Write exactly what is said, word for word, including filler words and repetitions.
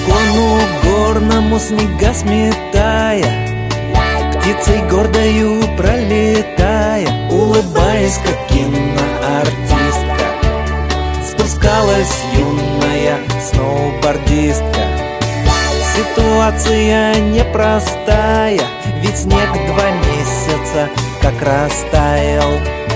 склону горному снега сметая, птицей гордою пролетая, улыбаясь, как киноартистка, спускалась юная сноубордистка. Ситуация непростая, ведь снег два месяца как растаял.